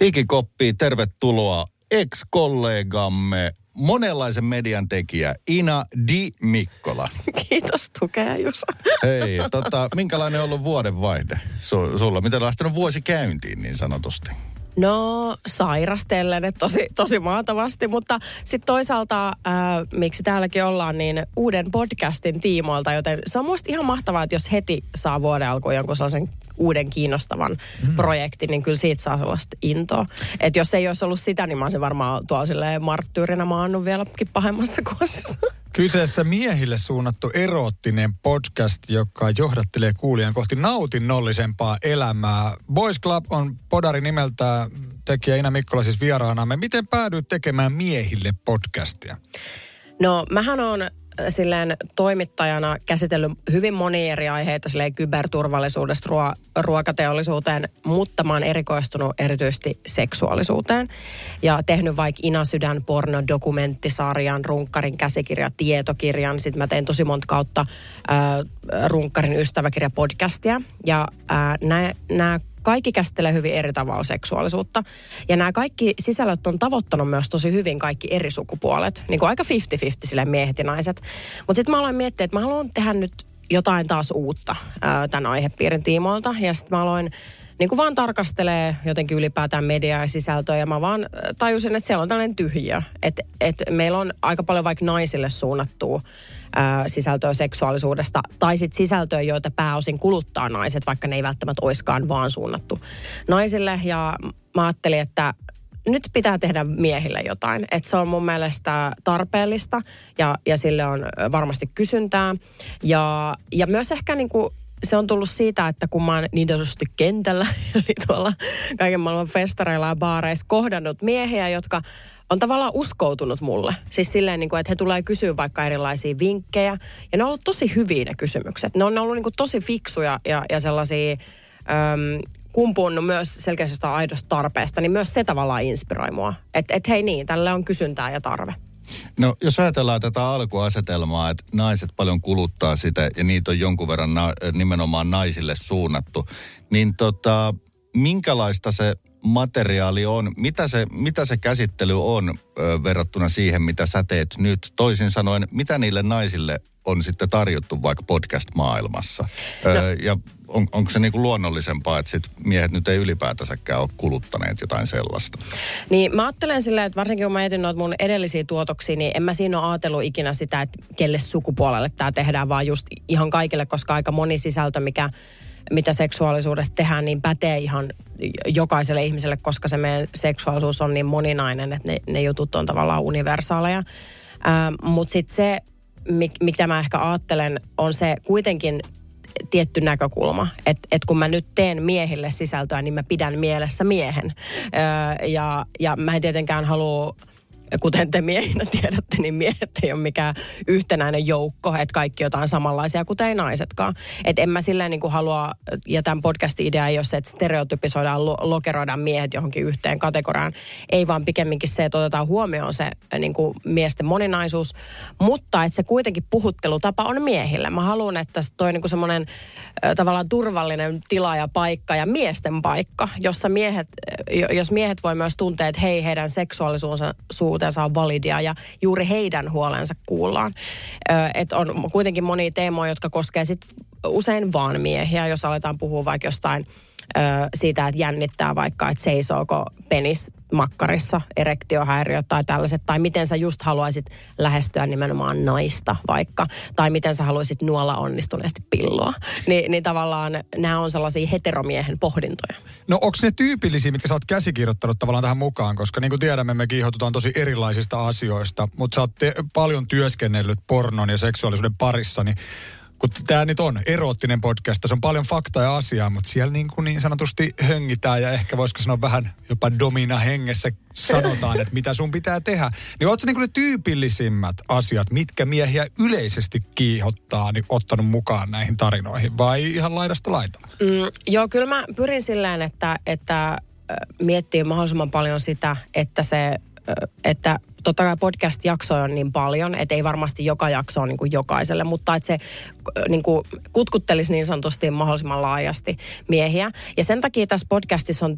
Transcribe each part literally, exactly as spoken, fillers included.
Hikikoppiin tervetuloa ex-kollegamme, monenlaisen median tekijä Ina Di Mikkola. Kiitos tukea, Jusa. Hei, tota, minkälainen on ollut vuodenvaihde su- sulla? Miten on lähtenyt vuosi käyntiin niin sanotusti? No sairastellen, että tosi, tosi maatavasti, mutta sitten toisaalta, ää, miksi täälläkin ollaan, niin uuden podcastin tiimoilta, joten se on musta ihan mahtavaa, että jos heti saa vuoden alkuun jonkun sellaisen uuden kiinnostavan mm. projektin, niin kyllä siitä saa sellaista intoa. Että jos ei olisi ollut sitä, niin mä olisin varmaan tuolla silleen marttyyrinä maannut vieläkin pahemmassa kuosissa. Kyseessä miehille suunnattu eroottinen podcast, joka johdattelee kuulijan kohti nautinnollisempaa elämää. Boys Club on podari nimeltä, tekijä Ina Mikkola siis vieraanamme. Miten päädyit tekemään miehille podcastia? No mähän on silleen toimittajana käsitellyt hyvin monia eri aiheita silleen kyberturvallisuudesta ruo- ruokateollisuuteen, mutta mä oon erikoistunut erityisesti seksuaalisuuteen ja tehnyt vaikka Ina Sydän porno-dokumenttisarjan, Runkkarin käsikirja, tietokirjan. Sitten mä tein tosi monta kautta äh, Runkkarin ystäväkirja-podcastia ja äh, nämä kaikki käsittelee hyvin eri tavalla seksuaalisuutta. Ja nämä kaikki sisällöt on tavoittanut myös tosi hyvin kaikki eri sukupuolet. Niin kuin aika viisikymmentä viisikymmentä silleen miehet ja naiset. Mutta sitten mä aloin miettiä, että mä haluan tehdä nyt jotain taas uutta ää, tämän aihepiirin tiimoilta. Ja sitten mä aloin niin kuin vaan tarkastelee jotenkin ylipäätään mediaa ja sisältöä. Ja mä vaan tajusin, että siellä on tällainen tyhjiö. Että et meillä on aika paljon vaikka naisille suunnattua ää, sisältöä seksuaalisuudesta. Tai sitten sisältöä, joita pääosin kuluttaa naiset, vaikka ne ei välttämättä oiskaan vaan suunnattu naisille. Ja mä ajattelin, että nyt pitää tehdä miehille jotain. Että se on mun mielestä tarpeellista ja, ja sille on varmasti kysyntää. Ja, ja myös ehkä niinku se on tullut siitä, että kun mä oon niin sanotusti kentällä, eli tuolla kaiken maailman festareilla ja baareissa kohdannut miehiä, jotka on tavallaan uskoutunut mulle. Siis silleen, niin kuin, että he tulee kysyä vaikka erilaisia vinkkejä. Ja ne on ollut tosi hyviä ne kysymykset. Ne on ollut niin kuin tosi fiksuja ja, ja sellaisia äm, kumpunnut myös selkeästi jostain aidosta tarpeesta. Niin myös se tavallaan inspiroi mua. Että et, hei niin, tälle on kysyntää ja tarve. No jos ajatellaan tätä alkuasetelmaa, että naiset paljon kuluttaa sitä ja niitä on jonkun verran na- nimenomaan naisille suunnattu, niin tota, minkälaista se materiaali on, mitä se, mitä se käsittely on ö, verrattuna siihen, mitä sä teet nyt? Toisin sanoen, mitä niille naisille on sitten tarjottu vaikka podcast-maailmassa? No. Ö, ja on, onko se niinku luonnollisempaa, että sit miehet nyt ei ylipäätänsäkään ole kuluttaneet jotain sellaista? Niin mä ajattelen silleen, että varsinkin kun mä etin noita mun edellisiä tuotoksia, niin en mä siinä ole ajatellut ikinä sitä, että kelle sukupuolelle tämä tehdään, vaan just ihan kaikille, koska aika moni sisältö, mikä mitä seksuaalisuudesta tehdään, niin pätee ihan jokaiselle ihmiselle, koska se meidän seksuaalisuus on niin moninainen, että ne, ne jutut on tavallaan universaaleja. Mutta sitten se, mik, mitä mä ehkä ajattelen, on se kuitenkin tietty näkökulma. Että et kun mä nyt teen miehille sisältöä, niin mä pidän mielessä miehen. Öö, ja, ja mä en tietenkään halua, kuten te miehinä tiedätte, niin miehet ei ole mikään yhtenäinen joukko, että kaikki jotain samanlaisia, kuten ei naisetkaan. Että en mä silleen niin kuin halua, ja tämän podcastin idea ei ole se, että stereotypisoidaan, lo- lokeroidaan miehet johonkin yhteen kategoriaan. Ei vaan pikemminkin se, että otetaan huomioon se niin kuin miesten moninaisuus, mutta että se kuitenkin puhuttelutapa on miehillä. Mä haluan, että toi niin kuin semmoinen äh, tavallaan turvallinen tila ja paikka ja miesten paikka, jossa miehet, jos miehet voi myös tuntea, että hei, heidän seksuaalisuutensa on validia ja juuri heidän huolensa kuullaan. Että on kuitenkin monia teemoja, jotka koskee sit usein vaan miehiä, jos aletaan puhua vaikka jostain ö, siitä, että jännittää vaikka, että seisooko penis makkarissa, erektiohäiriöt tai tällaiset, tai miten sä just haluaisit lähestyä nimenomaan naista vaikka, tai miten sä haluaisit nuolla onnistuneesti pillua. Ni, niin tavallaan nämä on sellaisia heteromiehen pohdintoja. No onko ne tyypillisiä, mitkä sä oot käsikirjoittanut tavallaan tähän mukaan, koska niin kuin tiedämme, me kiihotutaan tosi erilaisista asioista, mutta sä oot te- paljon työskennellyt pornon ja seksuaalisuuden parissa, niin kun tämä nyt on eroottinen podcast, se on paljon faktaa ja asiaa, mutta siellä niin, kuin niin sanotusti höngitään ja ehkä voisiko sanoa vähän jopa domina hengessä sanotaan, että mitä sun pitää tehdä. Niin ootko niin kuin ne tyypillisimmät asiat, mitkä miehiä yleisesti kiihottaa, niin ottanut mukaan näihin tarinoihin vai ihan laidasta laitaan? Mm, joo, kyllä mä pyrin silleen, että, että miettii mahdollisimman paljon sitä, että se, että totta kai podcast-jaksoja on niin paljon, että ei varmasti joka jakso on niin kuin jokaiselle, mutta että se niin kuin kutkuttelisi niin sanotusti mahdollisimman laajasti miehiä. Ja sen takia tässä podcastissa on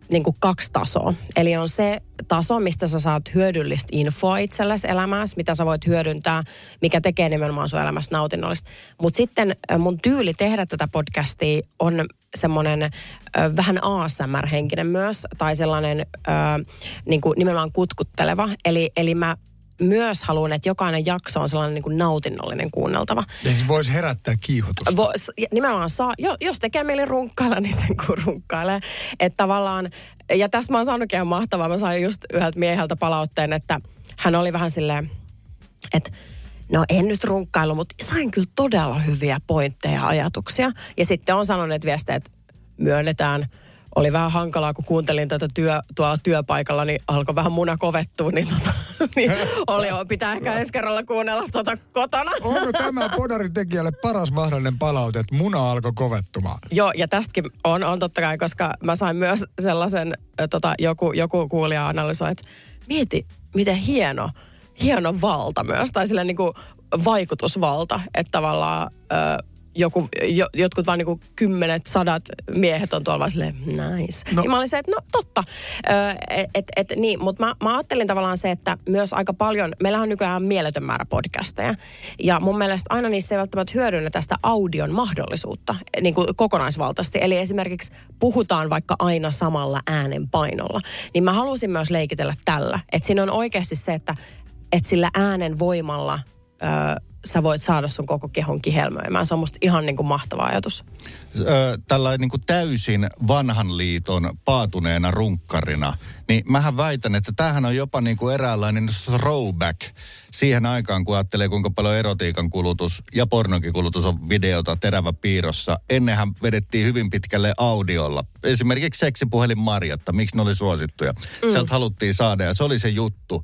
niin kuin kaksi tasoa. Eli on se taso, mistä sä saat hyödyllistä infoa itsellesi elämässä, mitä sä voit hyödyntää, mikä tekee nimenomaan sun elämästä nautinnollista. Mutta sitten mun tyyli tehdä tätä podcastia on semmoinen ö, vähän A S M R-henkinen myös, tai sellainen ö, niin kuin nimenomaan kutkutteleva. Eli, eli mä myös haluan, että jokainen jakso on sellainen niin kuin nautinnollinen kuunneltava. Ja siis voisi herättää kiihotusta. Vois, nimenomaan saa, jos tekee meille runkkailla, niin sen kun runkkailee. Että tavallaan, ja tästä mä oon saanutkin ihan mahtavaa. Mä sain just yhdeltä mieheltä palautteen, että hän oli vähän silleen, että no en nyt runkkailu, mutta sain kyllä todella hyviä pointteja ja ajatuksia. Ja sitten on sanonut viestejä, että myönnetään. Oli vähän hankalaa, kun kuuntelin tätä työ, tuolla työpaikalla, niin alkoi vähän muna kovettua, niin, tota, niin oli, pitää ehkä ensi kerralla kuunnella tuota kotona. Onko tämä podarin tekijälle paras mahdollinen palaute, että muna alkoi kovettumaan? Joo, ja tästäkin on, on totta kai, koska mä sain myös sellaisen, tota, joku, joku kuulija analysoi, että mieti, miten hieno, hieno valta myös, tai silleen niin kuin vaikutusvalta, että tavallaan Ö, Joku, jo, jotkut vaan niinku kymmenet, sadat miehet on tuolla vaan silleen, nice. No. Ja mä olin se, että no totta. Että et, et, niin, mutta mä, mä ajattelin tavallaan se, että myös aika paljon, meillä on nykyään mieletön määrä podcasteja. Ja mun mielestä aina niissä ei välttämättä hyödynnä tästä audion mahdollisuutta niin kuin kokonaisvaltaisesti. Eli esimerkiksi puhutaan vaikka aina samalla äänenpainolla. Niin mä halusin myös leikitellä tällä. Että siinä on oikeasti se, että, että sillä äänen voimalla Öö, sä voit saada sun koko kehon kihelmöimään. Se on musta ihan niin kuin mahtava ajatus. Öö, tällainen niin kuin täysin vanhan liiton paatuneena runkkarina, niin mähän väitän, että tämähän on jopa niin kuin eräänlainen throwback siihen aikaan, kun ajattelee kuinka paljon erotiikan kulutus ja pornonkin kulutus on videota terävä piirrossa. Ennenhän vedettiin hyvin pitkälle audiolla. Esimerkiksi seksipuhelin Marjatta, miksi ne oli suosittuja. Mm. Sieltä haluttiin saada ja se oli se juttu.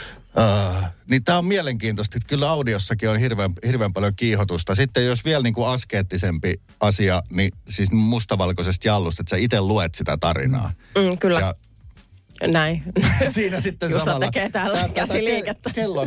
Uh, niin tämä on mielenkiintoista, että kyllä audiossakin on hirveän, hirveän paljon kiihotusta. Sitten jos vielä niin kuin askeettisempi asia, niin siis mustavalkoisesta jallusta, että sä itse luet sitä tarinaa. Mm, kyllä. Ja näin. Siinä sitten Jussa samalla. tekee täällä käsiliikettä. Kellon,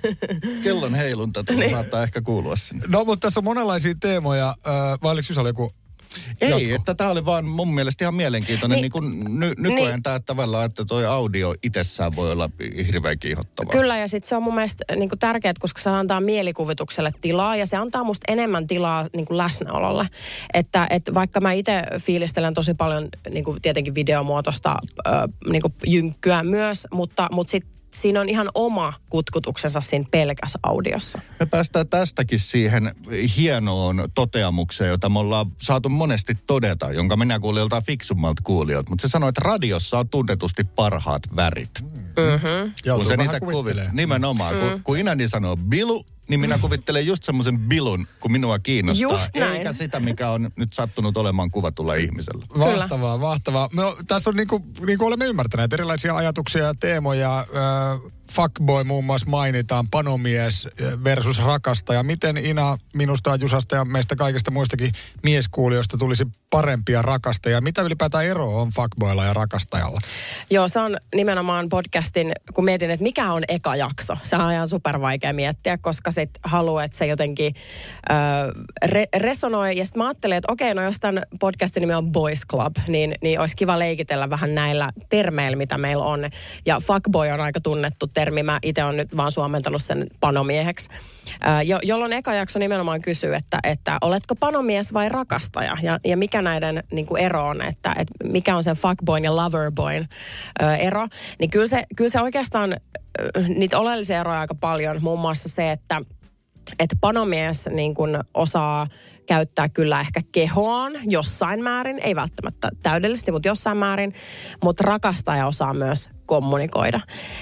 kellon heilunta niin. Saattaa ehkä kuulua sinne. No, mutta tässä on monenlaisia teemoja. Äh, vai oliko Jussa joku? Ei, jatko? Että tämä oli vaan mun mielestä ihan mielenkiintoinen. Niin, niin kuin ny, nykyään niin. Tämä tavallaan, että toi audio itsessään voi olla hirveän kiihottavaa. Kyllä, ja sitten se on mun mielestä niin kuin tärkeää, koska se antaa mielikuvitukselle tilaa, ja se antaa musta enemmän tilaa niin kuin läsnäololle. Että, että vaikka mä itse fiilistelen tosi paljon niin kuin tietenkin videomuotoista äh, niin kuin jynkkyä myös, mutta, mutta sitten siinä on ihan oma kutkutuksensa siinä pelkässä audiossa. Me päästään tästäkin siihen hienoon toteamukseen, jota me ollaan saatu monesti todeta, jonka minä kuulin joltain fiksummalta kuulijoilta. Mutta se sanoi, että radiossa on tunnetusti parhaat värit. Mm-hmm. Kun se niitä kuvittelee. Nimenomaan. Mm. Kun, kun Inani sanoo bilu, niin minä kuvittelen just semmoisen bilun, kun minua kiinnostaa. Just näin. Eikä sitä, mikä on nyt sattunut olemaan kuvatulla ihmisellä. Mahtavaa, mahtavaa. No, tässä on niin kuin, niin kuin olemme ymmärtäneet erilaisia ajatuksia ja teemoja. Äh, fuckboy muun muassa mainitaan, panomies versus rakastaja. Miten Ina minusta, Jusasta ja meistä kaikista muistakin mieskuulijoista tulisi parempia rakastajia? Mitä ylipäätään ero on fuckboylla ja rakastajalla? Joo, se on nimenomaan podcastin, kun mietin, että mikä on eka jakso. Se on ihan super vaikea miettiä, koska sit haluaa, että se jotenkin äh, re- resonoi. Ja sitten mä ajattelin, että okei, no jos tämän podcastin nimi on Boys Club, niin, niin olisi kiva leikitellä vähän näillä termeillä, mitä meillä on. Ja fuckboy on aika tunnettu termi. Mä itse olen nyt vaan suomentanut sen panomieheksi. Äh, jo, jolloin eka jakso nimenomaan kysyy, että, että oletko panomies vai rakastaja? Ja, ja mikä näiden niin kuin ero on, että, että mikä on sen fuckboyn ja loverboyn äh, ero. Niin kyllä se, kyllä se oikeastaan, äh, niitä oleellisia eroja aika paljon. Muun muassa se, että, että panomies niin kuin osaa käyttää kyllä ehkä kehoaan jossain määrin, ei välttämättä täydellisesti, mutta jossain määrin, mutta rakastaja osaa myös kommunikoida.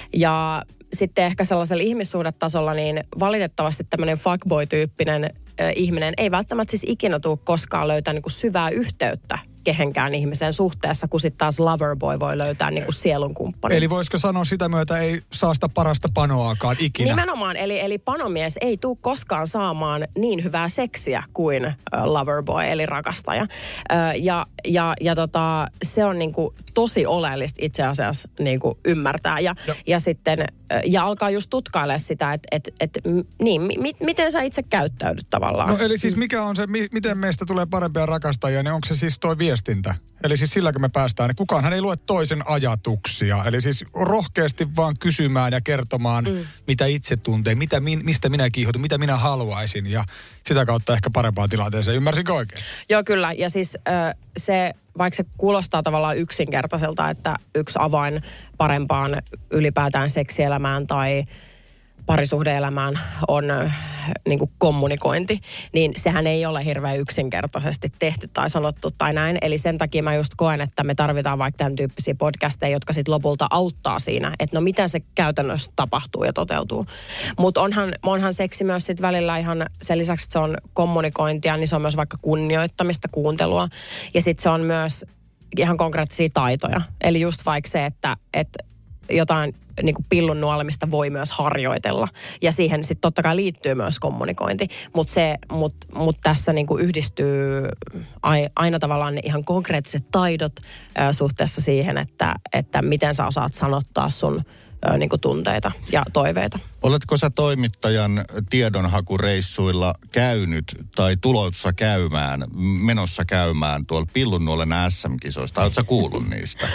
Ja sitten ehkä sellaisella ihmissuhdetasolla, niin valitettavasti tämmöinen fuckboy-tyyppinen äh, ihminen ei välttämättä siis ikinä tule koskaan löytää niin kuin syvää yhteyttä kehenkään ihmisen suhteessa, kun sitten taas loverboy voi löytää niin kuin sielun kumppanin. Eli voisiko sanoa sitä myötä ei saa sitä parasta panoaakaan ikinä? Nimenomaan, eli, eli panomies ei tule koskaan saamaan niin hyvää seksiä kuin uh, loverboy, eli rakastaja. Uh, ja ja, ja tota, se on niin kuin tosi oleellista itse asiassa niin kuin ymmärtää. Ja, ja sitten, uh, ja alkaa just tutkailemaan sitä, että et, et, niin, mi, miten sä itse käyttäydyt tavallaan. No eli siis mikä on se, mi, miten meistä tulee parempia rakastajia, niin onko se siis toi viestintä? Eli siis silläkö me päästään, niin kukaanhan ei lue toisen ajatuksia. Eli siis rohkeasti vaan kysymään ja kertomaan, mm. mitä itse tuntee, mitä min, mistä minä kiihotun, mitä minä haluaisin. Ja sitä kautta ehkä parempaan tilanteeseen. Ymmärsinkö oikein? Joo, kyllä. Ja siis äh, se, vaikka se kuulostaa tavallaan yksinkertaiselta, että yksi avain parempaan ylipäätään seksielämään tai parisuhde-elämään on äh, niin kuin kommunikointi, niin sehän ei ole hirveän yksinkertaisesti tehty tai sanottu tai näin. Eli sen takia mä just koen, että me tarvitaan vaikka tämän tyyppisiä podcasteja, jotka sitten lopulta auttaa siinä, että no miten se käytännössä tapahtuu ja toteutuu. Mutta onhan, onhan seksi myös sitten välillä ihan sen lisäksi, että se on kommunikointia, niin se on myös vaikka kunnioittamista, kuuntelua. Ja sitten se on myös ihan konkreettisia taitoja. Eli just vaikka se, että, että jotain niin kuin pillun nuolemista voi myös harjoitella. Ja siihen sitten totta kai liittyy myös kommunikointi. Mutta mut, mut tässä niin kuin yhdistyy aina tavallaan ne ihan konkreettiset taidot ä, suhteessa siihen, että, että miten sä osaat sanottaa sun ä, niin kuin tunteita ja toiveita. Oletko sä toimittajan tiedonhakureissuilla käynyt tai tulossa käymään, menossa käymään tuolla Pillunnuolen äs äm-kisoista? Oletko sä kuullut niistä?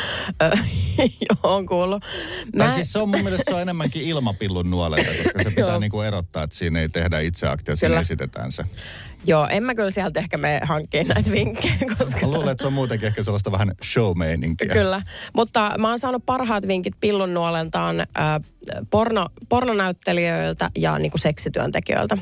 Joo, on kuullut. Mä... Tai siis se on mun mielestä se on enemmänkin ilmapillunnuolelta, koska se pitää niinku erottaa, että siinä ei tehdä itseaktia, siinä esitetään se. Joo, en mä kyllä sieltä ehkä me hankkia näitä vinkkejä, koska... Mä luulen, että se on muutenkin ehkä sellaista vähän show-meininkiä. Kyllä, mutta mä oon saanut parhaat vinkit Pillunnuolentaan äh, porno, pornonäyttelijöiltä ja niinku seksityöntekijöiltä.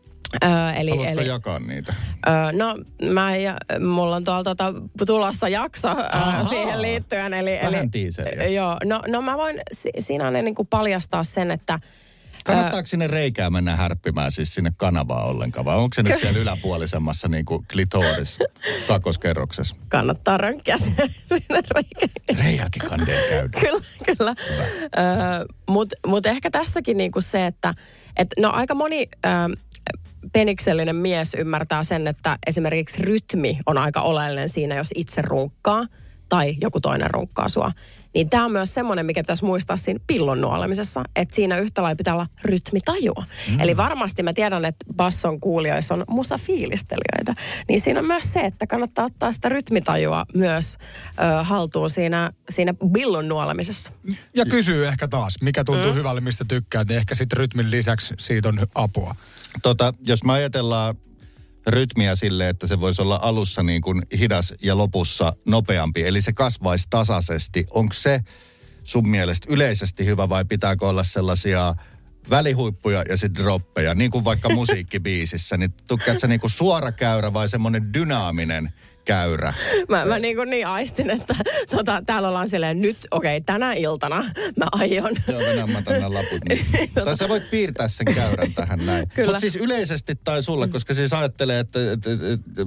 Öö, eli, Haluatko eli, jakaa niitä? Öö, no, mä ja, mulla on tuolta tota, tulossa jakso öö, siihen liittyen. Eli, vähän tiiseriä. Joo, no, no mä voin si, siinä on niin kuin paljastaa sen, että... Kannattaako sinne reikää mennä härppimään siis sinne kanavaan ollenkaan, vai onko se nyt siellä yläpuolisemmassa niin kuin klitoris kakkoskerroksessa? Kannattaa rönkkiä sinne, sinne reikään. Reiälläkin kandeen käydä. Kyllä, kyllä. Öö, Mutta mut ehkä tässäkin niinku se, että et, no aika moni... Öö, peniksellinen mies ymmärtää sen, että esimerkiksi rytmi on aika oleellinen siinä, jos itse runkkaa tai joku toinen runkkaa sua. Niin tämä on myös semmoinen, mikä pitäisi muistaa siinä pillun nuolemisessa, että siinä yhtä lailla pitää olla rytmitajua. Mm. Eli varmasti mä tiedän, että basson kuulijoissa on musafiilistelijöitä. Niin siinä on myös se, että kannattaa ottaa sitä rytmitajua myös ö, haltuun siinä, siinä pillun nuolemisessa. Ja kysyy ehkä taas, mikä tuntuu mm. hyvälle, mistä tykkää, niin ehkä sitten rytmin lisäksi siitä on apua. Tota, jos me ajatellaan rytmiä sille, että se voisi olla alussa niin kuin hidas ja lopussa nopeampi, eli se kasvaisi tasaisesti. Onko se sun mielestä yleisesti hyvä vai pitääkö olla sellaisia välihuippuja ja sitten droppeja, niin kuin vaikka musiikkibiisissä, niin tukkaat sä niin kuin suora käyrä vai semmoinen dynaaminen käyrä? Mä, mä niin kuin niin aistin, että tota, täällä ollaan silleen nyt, okei, okay, tänä iltana mä aion. Joo, mennään mä tänne laput. Niin. Tai sä voit piirtää sen käyrän tähän näin. Mutta siis yleisesti tai sulle, koska siis ajattelee, että, että, että, että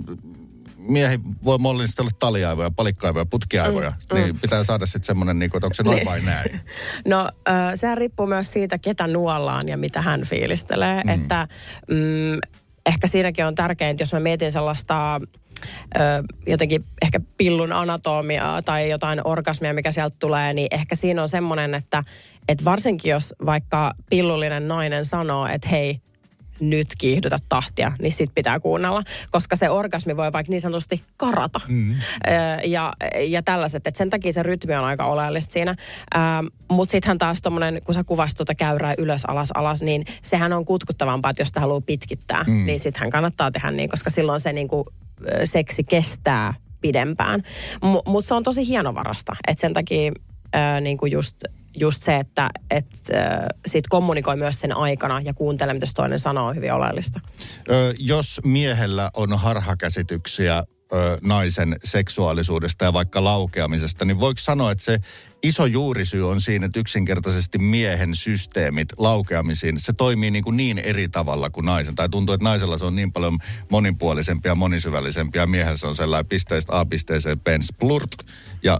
miehi voi mollistella taliaivoja, palikka-aivoja, putkiaivoja. Mm, niin mm. pitää saada sitten semmoinen, niin että onko se noin vai näin? No, äh, sehän riippuu myös siitä, ketä nuollaan ja mitä hän fiilistelee. Mm. Että mm, ehkä siinäkin on tärkeintä, jos mä mietin sellaista... Ö, jotenkin ehkä pillun anatomiaa tai jotain orgasmia, mikä sieltä tulee, niin ehkä siinä on semmoinen, että, että varsinkin jos vaikka pillullinen nainen sanoo, että hei, nyt kiihdytä tahtia, niin sit pitää kuunnella, koska se orgasmi voi vaikka niin sanotusti karata. Mm. Ö, ja, ja tällaiset, että sen takia se rytmi on aika oleellista siinä. Mutta sittenhän taas tommonen, kun sä kuvasit tuota käyrää ylös, alas, alas, niin sehän on kutkuttavampaa, että jos sitä haluaa pitkittää, mm. niin sittenhän kannattaa tehdä niin, koska silloin se niinku seksi kestää pidempään. M- Mutta se on tosi hienovarasta, että sen takia ää, niinku just, just se, että et, ää, sit kommunikoi myös sen aikana ja kuuntelee, mitä toinen sanoo, on hyvin oleellista. Ö, jos miehellä on harhakäsityksiä ö, naisen seksuaalisuudesta ja vaikka laukeamisesta, niin voiko sanoa, että se iso juurisyy on siinä, että yksinkertaisesti miehen systeemit laukeamisiin, se toimii niin, kuin niin eri tavalla kuin naisen. Tai tuntuu, että naisella se on niin paljon monipuolisempi ja monisyvällisempi ja miehellä se on sellainen pisteestä A pisteeseen B splurt ja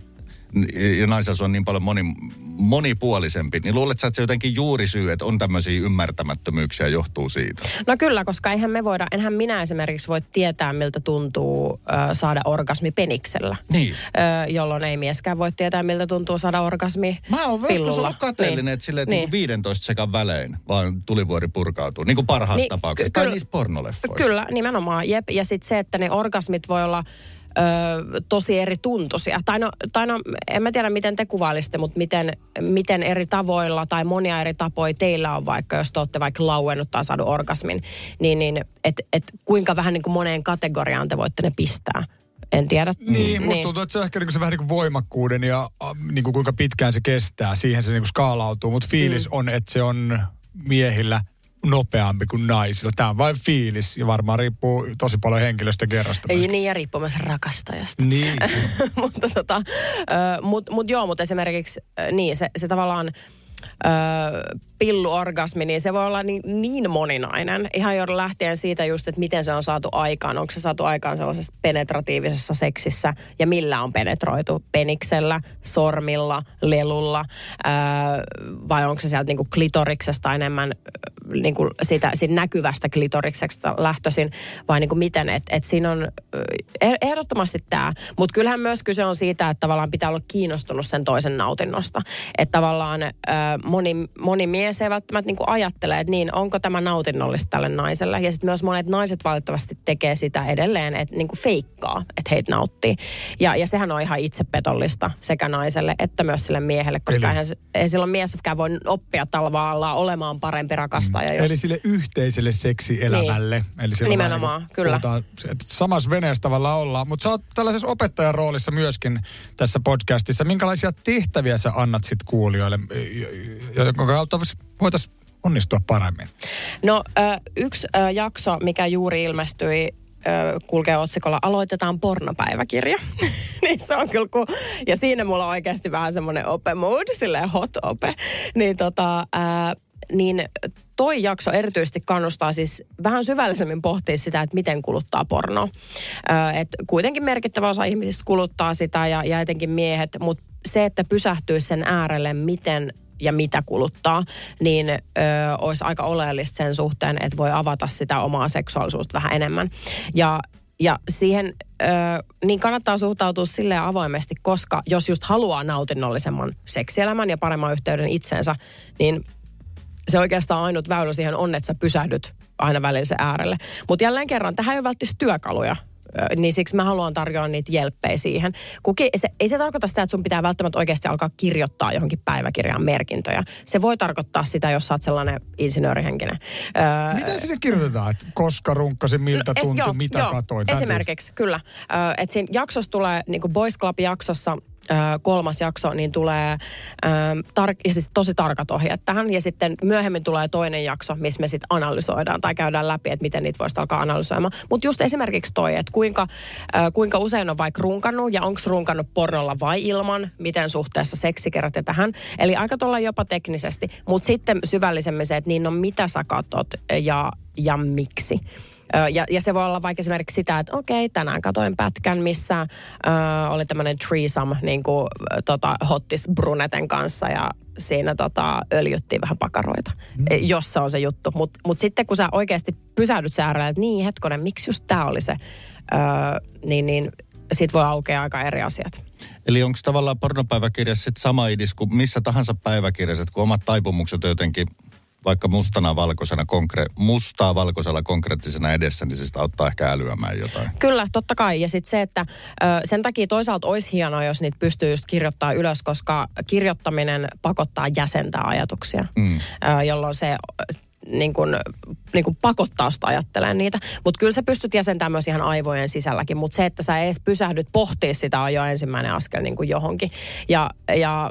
ja naisella se on niin paljon moni, monipuolisempi, niin luuletko sä, että se jotenkin juurisyy, että on tämmöisiä ymmärtämättömyyksiä johtuu siitä? No kyllä, koska eihän me voida, enhän minä esimerkiksi voi tietää, miltä tuntuu ö, saada orgasmi peniksellä. Niin. Ö, jolloin ei mieskään voi tietää, miltä tuntuu saada orgasmi Mä oon joskus ollut kateellinen, niin. Että silleen, niin. Niin viidentoista sekan välein vaan tulivuori purkautuu. Niin kuin parhaassa niin, tapauksessa. Ky- tai niissä pornoleffoissa. Kyllä, nimenomaan. Jep. Ja sitten se, että ne orgasmit voi olla ö, tosi eri tuntuisia. Tai no, tai no, en mä tiedä miten te kuvailisitte, mutta miten, miten eri tavoilla tai monia eri tapoja teillä on vaikka, jos te olette vaikka lauennut tai saanut orgasmin, niin, niin että et, kuinka vähän niin kuin moneen kategoriaan te voitte ne pistää. En tiedä. Niin, musta niin. tuntuu, että se on ehkä niin se vähän niin kuin voimakkuuden ja niin kuin kuinka pitkään se kestää. Siihen se niin kuin skaalautuu, mutta fiilis mm. on, että se on miehillä nopeampi kuin naisilla. Tämä on vain fiilis ja varmaan riippuu tosi paljon henkilöstä kerrasta. Ei niin, ja riippuu myös rakastajasta. Niin. mutta tota, äh, mut, mut joo, mutta esimerkiksi äh, niin, se, se tavallaan Öö, pilluorgasmi, niin se voi olla niin, niin moninainen. Ihan jo lähtien siitä just, että miten se on saatu aikaan. Onko se saatu aikaan sellaisessa penetratiivisessa seksissä ja millä on penetroitu? Peniksellä, sormilla, lelulla öö, vai onko se sieltä niinku klitoriksesta enemmän niinku siitä, siitä näkyvästä klitoriksesta lähtöisin vai niinku miten? Että et siinä on ehdottomasti tämä. Mutta kyllähän myös kyse on siitä, että tavallaan pitää olla kiinnostunut sen toisen nautinnosta. Että tavallaan öö, Moni, moni mies ei välttämättä niin kuin ajattele, että niin, onko tämä nautinnollista tälle naiselle. Ja sitten myös monet naiset valitettavasti tekee sitä edelleen, että niin kuin feikkaa, että heitä nauttii. Ja, ja sehän on ihan itsepetollista sekä naiselle että myös sille miehelle, koska eihän, ei silloin mieskään voi oppia tavallaan olemaan parempi rakastaja. Jos... Eli sille yhteiselle seksielämälle. Niin. Eli nimenomaan, niin kyllä. Puhutaan, samassa veneessä tavallaan ollaan. Mutta sä oot tällaisessa opettajan roolissa myöskin tässä podcastissa. Minkälaisia tehtäviä sä annat sitten kuulijoille, jonka kautta voitaisiin onnistua paremmin? No yksi jakso, mikä juuri ilmestyi, kulkee otsikolla Aloitetaan pornopäiväkirja. niin se on kyllä, kun, ja siinä mulla on oikeasti vähän semmoinen ope mood, silleen hot ope. Niin tota, ää, niin toi jakso erityisesti kannustaa siis vähän syvällisemmin pohtia sitä, että miten kuluttaa pornoa. Et kuitenkin merkittävä osa ihmisistä kuluttaa sitä ja, ja etenkin miehet, mutta se, että pysähtyy sen äärelle, miten ja mitä kuluttaa, niin ö, olisi aika oleellista sen suhteen, että voi avata sitä omaa seksuaalisuutta vähän enemmän. Ja, ja siihen ö, niin kannattaa suhtautua silleen avoimesti, koska jos just haluaa nautinnollisemman seksielämän ja paremman yhteyden itseensä, niin se oikeastaan ainut väylä siihen on, että sä pysähdyt aina välillä se äärelle. Mutta jälleen kerran, tähän ei ole välttämättä työkaluja. Niin siksi mä haluan tarjoa niitä jelppejä siihen. Kuki, se, ei se tarkoita sitä, että sun pitää välttämättä oikeasti alkaa kirjoittaa johonkin päiväkirjaan merkintöjä. Se voi tarkoittaa sitä, jos sä oot sellainen insinöörihenkinen. Öö, Mitä sinne kirjoitetaan? Et koska runkkasin, miltä no, tuntui, es, mitä joo, katoin? Esimerkiksi, kyllä. Öö, että siinä jaksossa tulee, niin kuin Boys Club-jaksossa, kolmas jakso, niin tulee tar- ja siis tosi tarkat ohjeet tähän. Ja sitten myöhemmin tulee toinen jakso, missä me sitten analysoidaan tai käydään läpi, että miten niitä voisi alkaa analysoimaan. Mutta just esimerkiksi toi, että kuinka, äh, kuinka usein on vaikka runkannut ja onko runkannut pornolla vai ilman, miten suhteessa seksikerrat ja tähän. Eli aika tuolla jopa teknisesti, mutta sitten syvällisemmin se, että niin no mitä sä katot ja, ja miksi. Ja, ja se voi olla vaikka esimerkiksi sitä, että okei, tänään katoin pätkän, missä ö, oli tämmöinen threesome, niin kuin tota, hottis bruneten kanssa ja siinä tota, öljyttiin vähän pakaroita, mm. jos se on se juttu. Mutta mut sitten kun sä oikeasti pysähdyt se äärellä, että niin hetkonen, miksi just tää oli se, ö, niin, niin sit voi aukeaa aika eri asiat. Eli onko tavallaan pornopäiväkirjassa sit sama idis kuin missä tahansa päiväkirjassa, kun omat taipumukset on jotenkin vaikka mustana valkoisena, konkre- mustaa valkoisella konkreettisena edessä, niin se sitä auttaa ehkä älyämään jotain. Kyllä, totta kai. Ja sitten se, että ö, sen takia toisaalta olisi hienoa, jos niitä pystyy just kirjoittaa ylös, koska kirjoittaminen pakottaa jäsentää ajatuksia, mm. ö, jolloin se niin kuin, niin kuin pakottaa sitä ajattelemaan niitä. Mutta kyllä sä pystyt jäsentämään myös ihan aivojen sisälläkin, mutta se, että sä edes pysähdyt pohtia sitä, on jo ensimmäinen askel niin kuin johonkin. Ja, ja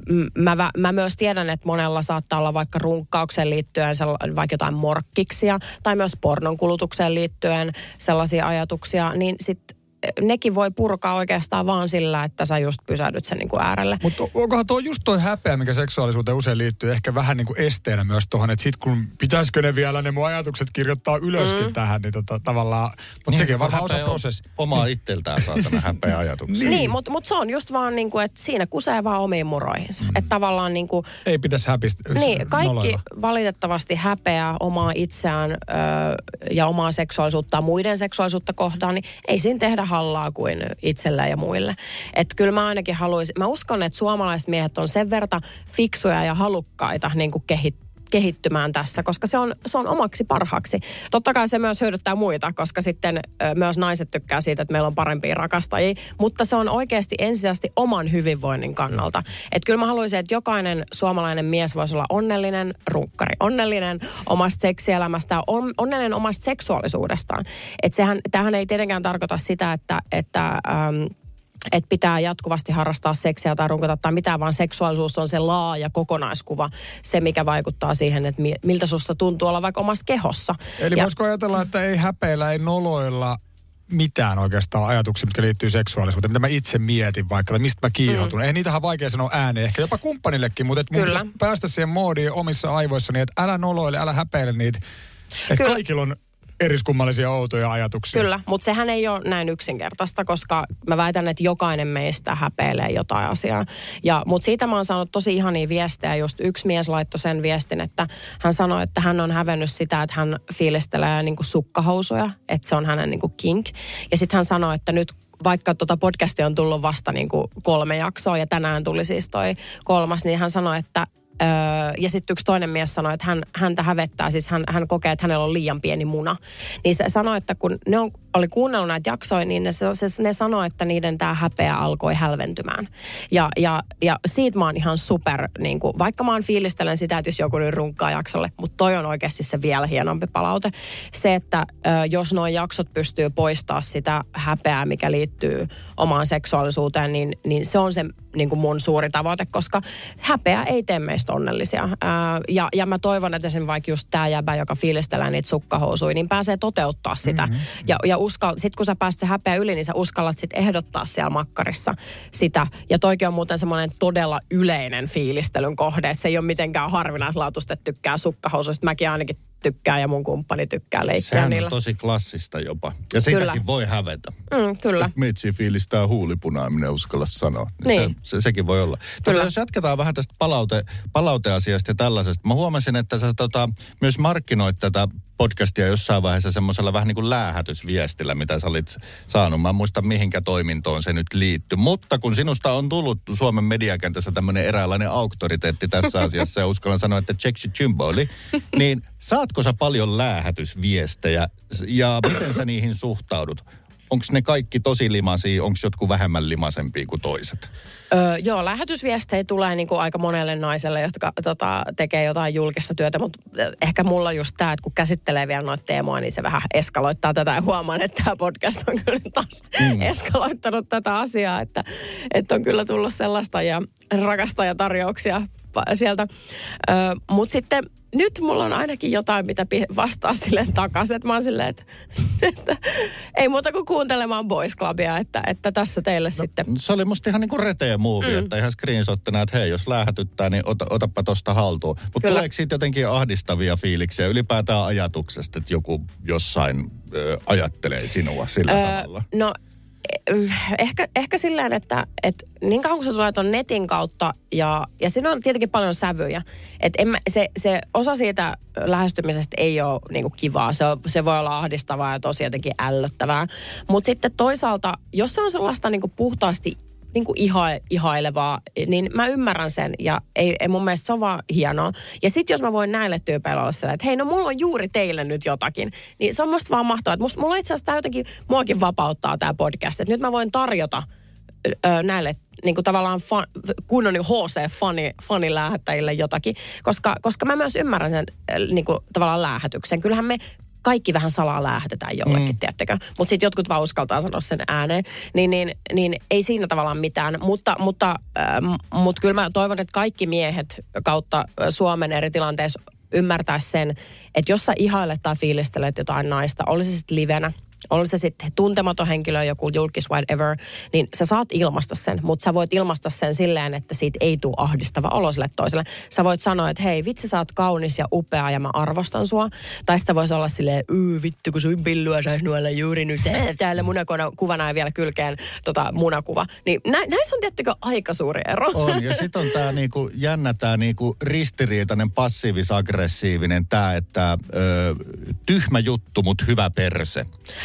Mä, mä myös tiedän, että monella saattaa olla vaikka runkkaukseen liittyen vaikka jotain morkkiksia tai myös pornon kulutukseen liittyen sellaisia ajatuksia, niin sitten nekin voi purkaa oikeastaan vaan sillä, että sä just pysähdyt sen niin kuin äärelle. Mutta onkohan tuo just toi häpeä, mikä seksuaalisuuteen usein liittyy, ehkä vähän niin kuin esteenä myös tuohon, että sit kun pitäisikö ne vielä ne mun ajatukset kirjoittaa ylöskin mm. tähän, niin tota, tavallaan, mutta niin, sekin on varmaan osa prosessi. Omaa niin. itseltään saatana häpeä ajatuksia. Niin, niin mutta mut se on just vaan niin kuin, että siinä kusee vaan omiin muroihinsa. Mm. Että tavallaan niin kuin... Ei pitäisi häpistä. Niin, kaikki noloilla. Valitettavasti häpeää omaa itseään ö, ja omaa seksuaalisuutta muiden seksuaalisuutta kohtaan, niin ei siinä tehdä hallaa kuin itselle ja muille. Että kyllä mä ainakin haluaisin, mä uskon, että suomalaiset miehet on sen verta fiksuja ja halukkaita niin kuin kehittyä kehittymään tässä, koska se on, se on omaksi parhaaksi. Totta kai se myös hyödyttää muita, koska sitten ö, myös naiset tykkää siitä, että meillä on parempia rakastajia, mutta se on oikeasti ensisijaisesti oman hyvinvoinnin kannalta. Että kyllä mä haluaisin, että jokainen suomalainen mies voisi olla onnellinen runkkari, onnellinen omasta seksielämästään, on, onnellinen omasta seksuaalisuudestaan. Että sehän, tämähän ei tietenkään tarkoita sitä, että, että ähm, että pitää jatkuvasti harrastaa seksiä tai runkota tai mitään, vaan seksuaalisuus on se laaja kokonaiskuva, se mikä vaikuttaa siihen, että miltä susta tuntuu olla vaikka omassa kehossa. Eli ja voisiko ajatella, että ei häpeillä, ei noloilla mitään oikeastaan ajatuksia, mitkä liittyy seksuaalisuuteen, mitä mä itse mietin vaikka, tai mistä mä kiihotun. Mm. Ei niitähän vaikea sanoa ääneen, ehkä jopa kumppanillekin, mutta et mun pitäisi päästä siihen moodiin omissa aivoissani, että älä noloile, älä häpeile niitä. Että kaikilla on eriskummallisia outoja ajatuksia. Kyllä, mutta sehän ei ole näin yksinkertaista, koska mä väitän, että jokainen meistä häpeilee jotain asiaa. Ja, mutta siitä mä oon saanut tosi ihania viestejä. Just yksi mies laittoi sen viestin, että hän sanoi, että hän on hävennyt sitä, että hän fiilistelee niin kuin sukkahousuja, että se on hänen niin kuin kink. Ja sitten hän sanoi, että nyt vaikka tuota podcastia on tullut vasta niin kuin kolme jaksoa ja tänään tuli siis toi kolmas, niin hän sanoi, että Öö, ja sitten yksi toinen mies sanoi, että hän, häntä hävettää, siis hän, hän kokee, että hänellä on liian pieni muna. Niin se sanoi, että kun ne on, oli kuunnellut näitä jaksoja, niin ne, se, ne sanoi, että niiden tämä häpeä alkoi hälventymään. Ja, ja, ja siitä mä oon ihan super, niin kuin, vaikka mä oon fiilistelen sitä, että jos joku nyt runkkaa jaksolle, mutta toi on oikeasti se vielä hienompi palaute. Se, että ö, jos nuo jaksot pystyy poistaa sitä häpeää, mikä liittyy omaan seksuaalisuuteen, niin, niin se on se niin kuin mun suuri tavoite, koska häpeä ei tee meistä onnellisia. Ää, ja, ja mä toivon, että esimerkiksi vaikka just tää jäbä, joka fiilistelee niitä sukkahousuja, niin pääsee toteuttaa sitä. Mm-hmm. Ja, ja uskal, sit kun sä pääset se häpeä yli, niin sä uskallat sit ehdottaa siellä makkarissa sitä. Ja toikin on muuten semmoinen todella yleinen fiilistelyn kohde, että se ei ole mitenkään harvinaislaatuista, että tykkää sukkahousuista. Mäkin ainakin tykkää ja mun kumppani tykkää leikkiä sehän niillä. On tosi klassista jopa. Ja siitäkin kyllä voi hävetä. Mm, kyllä. Meitsi fiilistää huulipunaa, minä uskalla sanoa. Niin. Se, se, sekin voi olla. Tota, jos jatketaan vähän tästä palaute, palauteasiasta ja tällaisesta. Mä huomasin, että sä tota, myös markkinoit tätä podcastia jossain vaiheessa semmoisella vähän niin kuin läähätysviestillä, mitä sä olit saanut. Mä en muista, mihinkä toimintoon se nyt liittyy. Mutta kun sinusta on tullut Suomen mediakentässä tämmöinen eräänlainen auktoriteetti tässä asiassa, ja uskallan sanoa, että Cheksi Chimboli, niin saatko sä paljon läähätysviestejä, ja miten sä niihin suhtaudut? Onko ne kaikki tosi limaisia, onko jotkut vähemmän limasempia kuin toiset? Öö, joo, lähetysviestejä tulee niin kuin aika monelle naiselle, jotka tota, tekee jotain julkista työtä, mutta ehkä mulla just tämä, että kun käsittelee vielä noita teemoja, niin se vähän eskaloittaa tätä ja huomaan, että tämä podcast on kyllä taas mm. eskaloittanut tätä asiaa, että, että on kyllä tullut sellaista ja rakastajatarjouksia sieltä. Öö, mutta sitten nyt mulla on ainakin jotain, mitä vastaa silleen takaisin, että mä oon silleen, että, että ei muuta kuin kuuntelemaan Boys Clubia, että, että tässä teille no, sitten. Se oli musta ihan niin kuin reteen movie, mm. että ihan screenshottina, että hei, jos lähetyttää, niin ota, otappa tosta haltuun. Mutta tuleeko siitä jotenkin ahdistavia fiiliksiä ylipäätään ajatuksesta, että joku jossain ö, ajattelee sinua sillä öö, tavalla? No Ehkä, ehkä silleen, että, että niin kauan kun se tulee tuon netin kautta ja, ja siinä on tietenkin paljon sävyjä. Että en mä, se, se osa siitä lähestymisestä ei ole niinku kivaa. Se, se voi olla ahdistavaa ja tosi jotenkin ällöttävää. Mutta sitten toisaalta, jos se on sellaista niinku puhtaasti niinku iha, ihailevaa, niin mä ymmärrän sen ja ei, ei mun mielestä se on vaan hienoa. Ja sitten jos mä voin näille tyypeille olla sellainen, että hei, no mulla on juuri teille nyt jotakin, niin se on musta vaan mahtavaa. Että musta, mulla itse asiassa tämä jotenkin, muakin vapauttaa tämä podcast, että nyt mä voin tarjota ö, näille niin kuin tavallaan fan, kunnon H C-fanilähettäjille jotakin, koska, koska mä myös ymmärrän sen niin kuin tavallaan lähetyksen. Kyllähän me kaikki vähän salaa läähätetään jollekin, mm. tiedättekö? Mutta sitten jotkut vaan uskaltaa sanoa sen ääneen. Niin, niin, niin ei siinä tavallaan mitään. Mutta, mutta, äh, mutta kyllä mä toivon, että kaikki miehet kautta Suomen eri tilanteissa ymmärtäisi sen, että jos sä ihailet tai fiilistelet jotain naista, olisi se sitten livenä, on se sitten tuntematon henkilö, joku julkis, whatever, niin sä saat ilmaista sen, mutta sä voit ilmaista sen silleen, että siitä ei tule ahdistava olo sille toiselle. Sä voit sanoa, että hei, vitsi, sä oot kaunis ja upea ja mä arvostan sua. Tai sitten voisi olla silleen, yy, vittu, kun sun pilluä sais nuolla juuri nyt. Täällä munakuvana ja vielä kylkeen tota, munakuva. Niin nä, näissä on tiettäkö aika suuri ero. On, ja sitten on tää niinku, jännä tää niinku ristiriitainen, passiivis-aggressiivinen tää, että ö, tyhmä juttu, mut hyvä perse.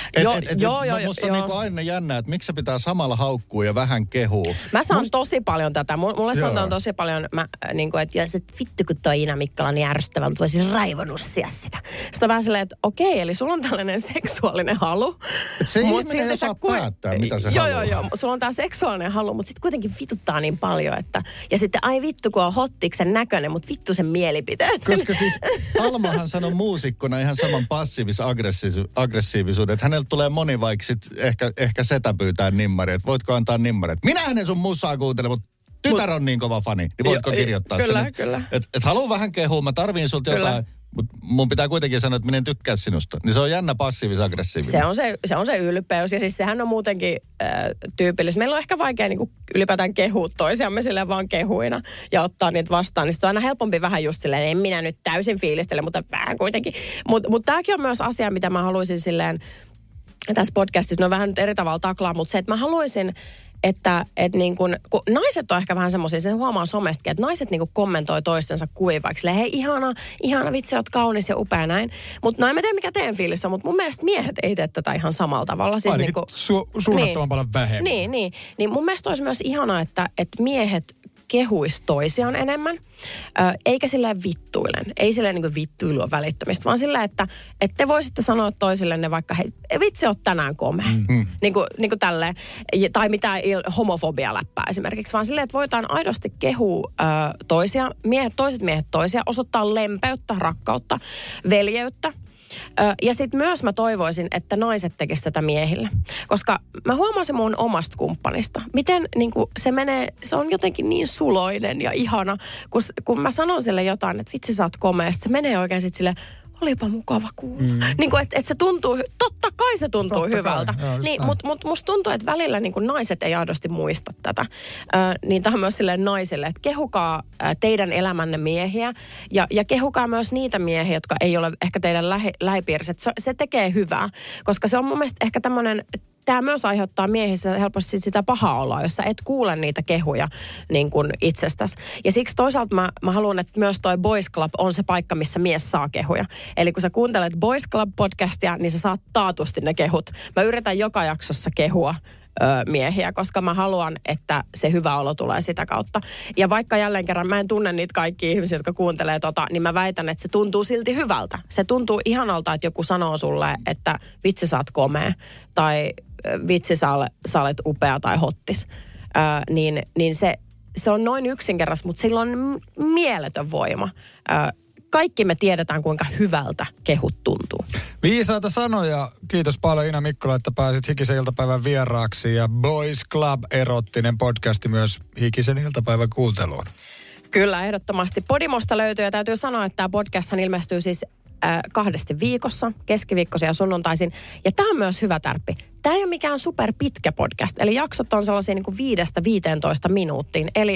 Et, Joo, et, et, joo, mä, joo, musta joo. on niinku aina jännä, että miksi se pitää samalla haukkua ja vähän kehua. Mä saan Must... tosi paljon tätä. Mulle Joo. sanotaan tosi paljon, mä, äh, niin kuin, että ja sit, vittu kun toi Ina Mikkola on niin ärsyttävä, mutta voisin raivonussia sitä. Sitten on vähän silleen, että okei, eli sulla on tällainen seksuaalinen halu. Et se mut ihminen ei silti sä osaa päättää, mitä se joo, haluaa. Joo, joo, sulla on tää seksuaalinen halu, mutta sitten kuitenkin vituttaa niin paljon, että ja sitten ai vittu kun on hottiksen näköinen, mutta vittu sen mielipiteet. Koska siis Almahan sanoi muusikkona ihan saman passiivis-aggressiivisuuden, että häneltä tulee moni vaikka sit ehkä, ehkä setä pyytää nimmari, että voitko antaa nimmari. Minä hänen sun musaa kuuntele, mutta tytär on niin kova fani, niin voitko Jo, kirjoittaa kyllä, sen? Kyllä, Että et haluan vähän kehua, mä tarviin sulta Kyllä. jotain, mutta mun pitää kuitenkin sanoa, että minä en tykkää sinusta. Niin se on jännä passiivis-aggressiivinen. Se on se, se on se ylpeys ja siis sehän on muutenkin äh, tyypillistä. Meillä on ehkä vaikea niin kuin ylipäätään kehua toisiamme silleen vaan kehuina ja ottaa niitä vastaan. Niin sitten on aina helpompi vähän just silleen, en minä nyt täysin fiilistele, mutta vähän kuitenkin. Mutta mut tämäkin on myös asia, mitä mä haluaisin silleen tässä podcastissa, no vähän nyt eri tavalla taklaa, mutta se, että mä haluaisin, että et niin kun, kun naiset on ehkä vähän semmoisia, sen huomaa somestakin, että naiset niin kun kommentoi toistensa kuvia, vaikka silleen, hei ihana, ihana vitsi, oot kaunis ja upea näin. Mutta no en mä tiedä mikä teidän fiilissä on, mutta mun mielestä miehet ei tee tätä ihan samalla tavalla. Siis ainakin niin kun, su- suunnattoman niin, paljon vähemmän. Niin, niin, niin mun mielestä olisi myös ihanaa, että, että miehet kehuisi toisiaan enemmän, ö, eikä silleen vittuilen. Ei silleen niin kuin vittuilua välittämistä, vaan silleen, että, että te voisitte sanoa toisillenne vaikka, hei, vitsi oot tänään komea. Mm-hmm. Niin kuin, niin kuin tälleen. Tai mitään il- homofobia läppää esimerkiksi, vaan silleen, että voitaan aidosti kehua ö, toisia, miehet, toiset miehet toisia, osoittaa lempeyttä, rakkautta, veljeyttä. Ö, ja sitten myös mä toivoisin, että naiset tekisivät tätä miehille. Koska mä huomaan se mun omasta kumppanista. Miten niin kun se menee, se on jotenkin niin suloinen ja ihana. Kun, kun mä sanon sille jotain, että vitsi sä oot komea, se menee oikein sitten silleen, olipa mukava kuulla. Mm. Niin kuin, että et se tuntuu, totta kai se tuntuu totta hyvältä. Niin, mutta mut, musta tuntuu, että välillä niin kuin naiset ei aidosti muista tätä. Ö, niin tämä on myös silleen naisille, että kehukaa ä, teidän elämänne miehiä ja, ja kehukaa myös niitä miehiä, jotka ei ole ehkä teidän lähi, lähipiirissä. Se, se tekee hyvää, koska se on mun mielestä ehkä tämmöinen, tämä myös aiheuttaa miehissä helposti sitä pahaa oloa, jos sä et kuule niitä kehuja niin kuin itsestäsi. Ja siksi toisaalta mä, mä haluan, että myös toi Boys Club on se paikka, missä mies saa kehuja. Eli kun sä kuuntelet Boys Club-podcastia, niin sä saat taatusti ne kehut. Mä yritän joka jaksossa kehua ö, miehiä, koska mä haluan, että se hyvä olo tulee sitä kautta. Ja vaikka jälleen kerran mä en tunne niitä kaikkia ihmisiä, jotka kuuntelee tota, niin mä väitän, että se tuntuu silti hyvältä. Se tuntuu ihanalta, että joku sanoo sulle, että vitsi sä oot komea tai vitsi sä olet, sä olet upea tai hottis, ö, niin, niin se, se on noin yksinkertaisesti, mutta sillä on mieletön voima. Ö, kaikki me tiedetään, kuinka hyvältä kehut tuntuu. Viisaita sanoja. Kiitos paljon Ina Mikkola, että pääsit Hikisen iltapäivän vieraaksi. Ja Boys Club, erottinen podcasti myös Hikisen iltapäivän kuunteluun. Kyllä, ehdottomasti. Podimosta löytyy ja täytyy sanoa, että tämä podcasthan ilmestyy siis äh, kahdesti viikossa, keskiviikkoisin ja sunnuntaisin. Ja tämä on myös hyvä tärppi. Tämä ei ole mikään super pitkä podcast, eli jaksot on sellaisia niin kuin viidestä viiteentoista minuuttiin, eli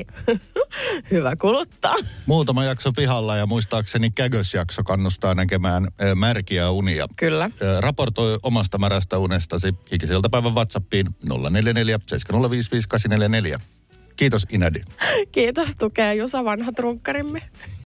hyvä kuluttaa. Muutama jakso pihalla ja muistaakseni Kägös-jakso kannustaa näkemään äh, märkiä unia. Kyllä. Äh, raportoi omasta märästä unestasi Hikiseltä päivän WhatsAppiin nolla neljä neljä seitsemän nolla viisi viisi kahdeksan neljä neljä. Kiitos Inadi. Kiitos tukea Jusa, vanha trunkkarimme.